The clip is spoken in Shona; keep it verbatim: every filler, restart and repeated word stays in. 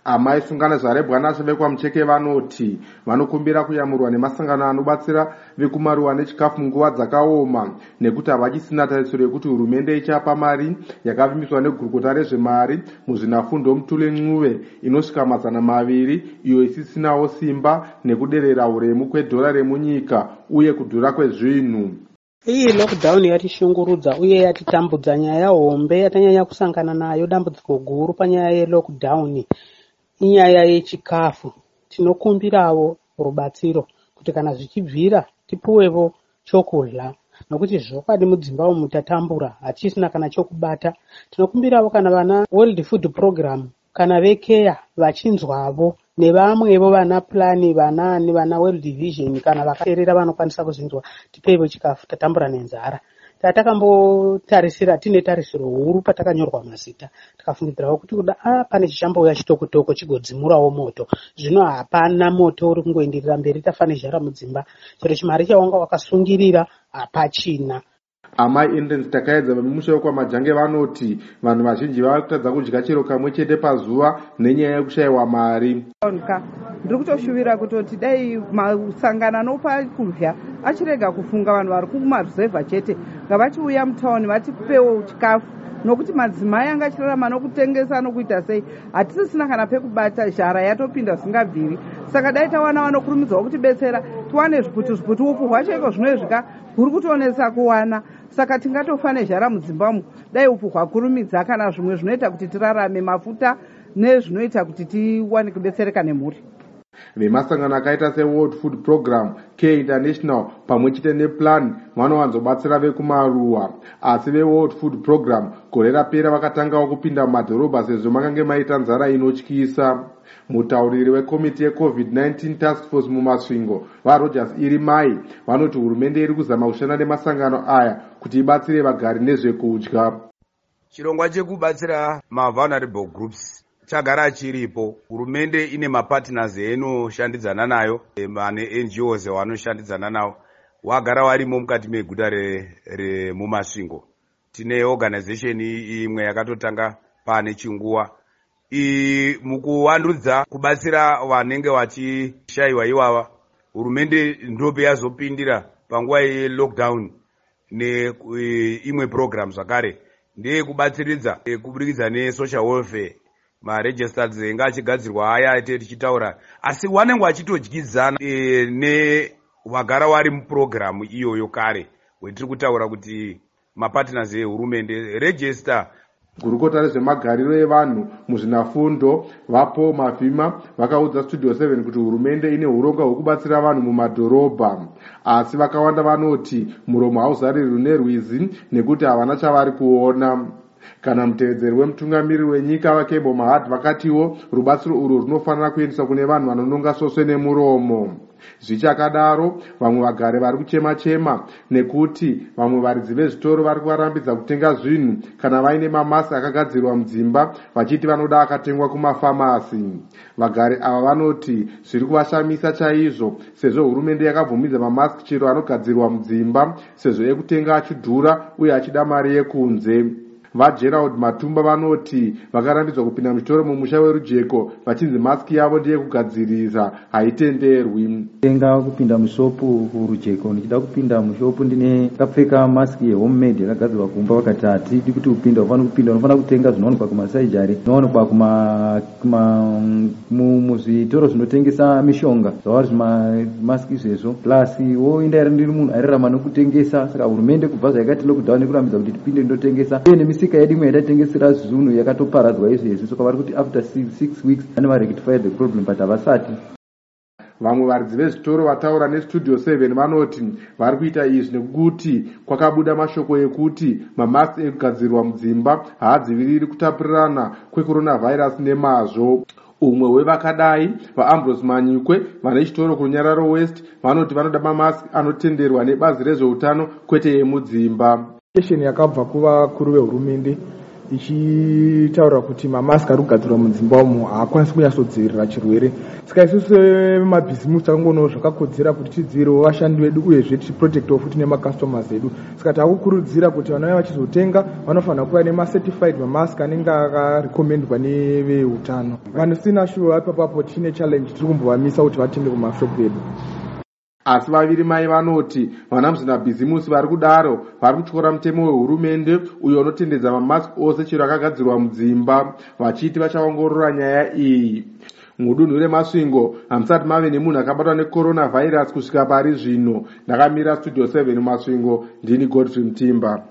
Amai Sunganezvarebwa naShe vekwaMucheke vanoti vanokumbira kuyamurwa nemasangano anobatsira vekumaruwa nechikafu munguva dzakaoma nekuti havachisina tarisiro yekuti hurumende ichapa mari yakavimbiswa negurukota rezvemari muzvinafundo Mutule Ncuve inosvika mazana maviri iyo isisinawo simba nekuderera uremu kwedhora remunyika uye kudhura kwezvinhu. Iyi lockdown yatishungurudza uye yatitambudza. Nyaya hombe yatanyanya kusangana nayo, dambudziko guru panyaya yelockdown inyaya yechikafu. Tinokumbirawo rubatsiro kuti kana zvichibvira tipuwevo chokudya, nokuti zvokwadi mudzimba umu tatambura hatisina kana chokubata. Tinokumbirawo kana vana World Food Program kana vekeya vachinzwavo nevamwevo vana plani vanani vana World Vision kana vakaterera vanokwanisa kuzinzwa tipevo chikafu, tatambura nenzara. Tatakambotarisira tine tarisiro huru patakanyorwa mazita, takafungidzirawo kuti kuda ah pane chichamboya chitokotoko chigodzimurawo moto. Zvino hapana moto uri kungoenderera mberi, tafane zhara mudzimba. Chero chimari chawanga wakasungirira hapachina. Amai Endens takaedza vemumusha wekwaMajange vanoti vanhu vazhinji vari kutadza kudya chero kamwe chete pazuva nenyaya yekushayiwa mari. Ndiri kutoshuvira kutoti dai masangano anopa kudya achirega kufunga vanhu vari kumaruzevha chete, ngavachiuya mutauni vatipewo chikafu, nokuti madzimai anga achirarama nokutengesa nokuita sei hatisisina kana pekubata, zhara yatopinda zvisingabviri. Saka dai tawana vanokurumidzawo kutibetsera tiwane zviputu zviputu. Upu hwacho zvino zvika huri kutonesa kuwana, saka tingatofa nezhara mudzimbamo dai upu hwakurumidza, kana zvimwe zvinoita kuti tirarame, mafuta nezvinoita kuti tiwane kudetsereka nemhuri. Vemasangano akaita seWorld Food Program, Care International pamwe chete nePlan vanowanzobatsira vekumaruwa. Asi veWorld Food Program gore rapera vakatangawo kupinda mumadhorobha sezvo makange maita nzara inotyisa. Mutauriri wekomiti yeCovid nineteen Task Force mumasvingo vaRogers Irimai vanoti hurumende iri kuzama kushanda nemasangano aya kuti ibatsire vagari nezvekudya. Chirongwa chekubatsira mavulnerable groups chagara chiripo. Hurumende ine mapartners enoshandidzana nayo, mane N G Os vanoshandidzana nawo wagara warimo mukati meguta remumasvingo. Tine organization imwe yakatotanga pane chinguwa I mukuvandudza kubatsira vanenge vachishayiwa ivava. Hurumende ndope yazopindira panguva yelockdown neimwe program zvakare ndeye kubatsiridza kuburikidza nesocial welfare. Maregisters enga achigadzirwa aya ate tichitaura, asi wanenge vachitodyidzana e, nevagara vari muprogramu iyoyo kare wetiri kutaura kuti mapartners ehurumende register. Gurukota rezvemagariro evanhu muzvinafundo vaPaul Mavhima vakaudza Studio seven kuti hurumende ine uronga hwekubatsira vanhu mumadhorobha, asi vakawanda vanoti muromo hauzarirwi nerwizi nekuti havana chavari kuona. Kana mutevedzeri wemutungamiriri wenyika vaCable Mahad vakatiwo rubatsiro urwo runofanira kuendeswa kune vanhu vanononga soswe nemuromo. Zvichakadaro vamwe vagari vari kuchema-chema nekuti vamwe varidzi vezvitoro vari kuvarambidza kutenga zvinhu kana vaine mamasi akagadzirwa mudzimba vachiti vanoda akatengwa kumafamasi. Vagari ava vanoti zviri kuvashamisa chaizvo sezvo hurumende yakabvumidza mamaski chero anogadzirwa mudzimba sezvo ekutenga achidhura uye achida mari yekunze. VaGerald Matumba vanoti vakarambidzwa kupinda muchitoro mumusha weRujeko vachinzi maski yavo ndiye kugadzirisa haitenderwi. Tenga kupinda mushopu kuRujeko, ndichida kupinda mushopu ndine kapfeka maski yehomemade yakagadzirwa kumba, vakati hatidi kuti upinda, ufanira kupinda unofanira kutenga zvinowanikwa kumasaijari, zvinowanikwa kuma kuma muzvitoro zvinotengesa mishonga zvavari zvimamaski izvezvo, plus woenda ndiri munhu airarama nokutengesa. Saka hurumende kubva zvaikati lockdown nekurambidza kuti tipinde ndotengesa misika yedu imwe yatatengesera zvinhu yakatoparadzwa izvezvi, soka vari kuti after six, six weeks vane varectify the problem, but havasati. Vamwe varidzi vezvitoro vataura neStudio seven vanoti vari kuita izvi nekuti kwakabuda mashoko ekuti mamaski ekugadzirwa mudzimba haadziviriri kutapurirana kwecoronavirus nemazvo. Umwe wevakadai vaAmbrose Manyikwe vane chitoro kuNyararo West vanoti vanoda mamaski anotenderwa nebazi rezveutano kwete yemudzimba. Yakabva kuvakuru vehurumende ichitaura kuti mamaski ari kugadzirwa mudzimba umo haakwanisi kunyatsodzivirira chirwere. Saka isusu semabhizimusi takangonawo zvakakodzera kuti tidzivirewo vashandi vedu uyezve tichiprotectawo futi nemakastomers edu. Saka takukurudzira kuti vanauya vachizotenga vanofanira kuva nemacertified mamaski anenge akarekomendwa neveutano. Vanhu sina shuwa ipapapo tiine challenge tiri kumbovamisa kuti vatenge kumashopu edu. Asi vaviri mai vanoti vanamuzvinabhizimusi vari kudaro vari kutyora mutemo wehurumende uyo unotendedza mamaski ose chero akagadzirwa mudzimba, vachiti vachaongorora nyaya iyi. Mudunhu reMasvingo hamusati mave nemunhu akabatwa necoronavirus kusvika pari zvino. Ndakamira studio seven Masvingo, ndini Godfrey Mtimba.